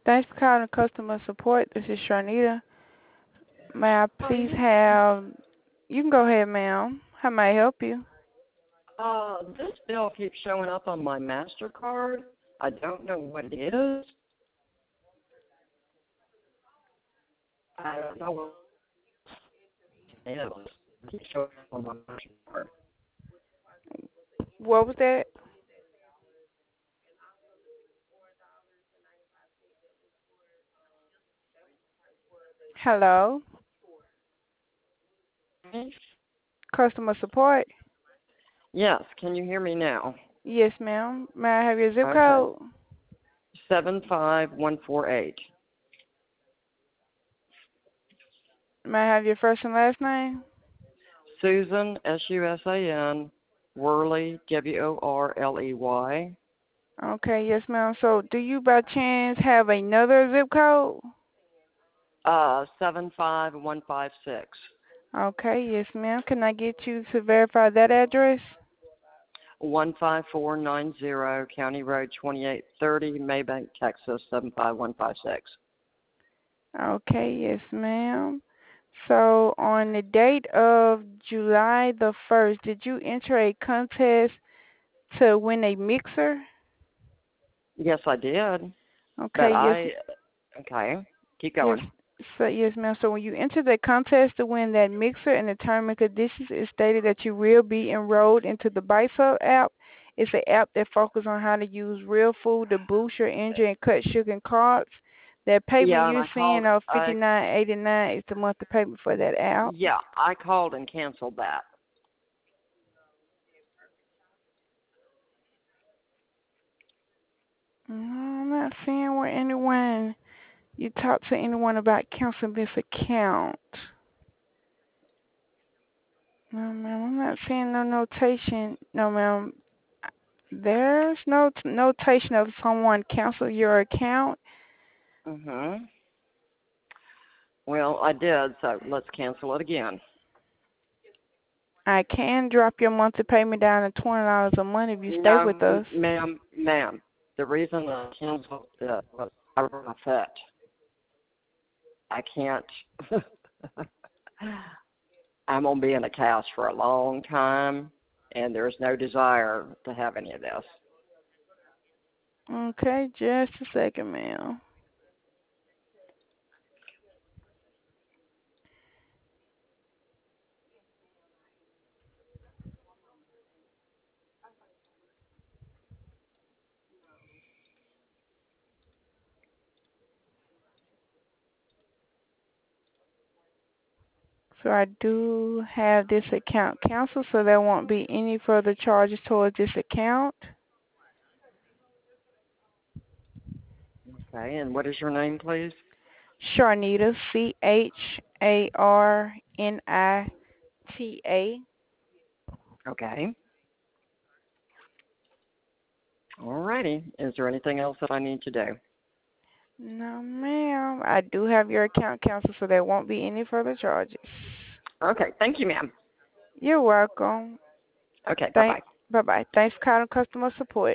Thanks for calling customer support. This is Sharnita. May I Hi. please have, you can go ahead, ma'am. How may I help you? This bill keeps showing up on my MasterCard. I don't know what it is. I don't know what it is. It keeps showing up on my MasterCard. What was that? Hello? Customer support? Yes, can you hear me now? Yes, ma'am. May I have your zip Okay. code? 75148. May I have your first and last name? Susan, Susan, Worley, Worley. Okay, yes, ma'am. So, do you by chance have another zip code? 75156. Okay, yes, ma'am. Can I get you to verify that address? 15490 County Road 2830, Maybank, Texas 75156. Okay, yes, ma'am. So on the date of July the 1st, did you enter a contest to win a mixer? Yes, I did. But Okay, yes, okay, keep yes, going. yes, ma'am. So when you enter the contest to win that mixer and the term and conditions, it stated that you will be enrolled into the Bites Hub app. It's an app that focuses on how to use real food to boost your energy and cut sugar and carbs. That payment Yeah, and you're I seeing called, of $59.89 is the monthly payment for that app. yeah, I called and canceled that. No, I'm not seeing where anyone you talked to anyone about canceling this account. No, ma'am, I'm not seeing no notation. No, ma'am, there's no notation of someone cancel your account. Mhm. Well, I did, so let's cancel it again. I can drop your monthly payment down to $20 a month if you stay with No, us. ma'am. The reason I canceled it was I run a fit. I can't. I'm gonna be in a cast for a long time, and there's no desire to have any of this. Okay, just a second, ma'am. So I do have this account canceled, so there won't be any further charges towards this account. Okay, and what is your name, please? Sharnita, Charnita. Okay. All righty. Is there anything else that I need to do? No, ma'am. I do have your account canceled, so there won't be any further charges. Okay. Thank you, ma'am. You're welcome. Okay. Bye bye. Bye-bye. Thanks for calling customer support.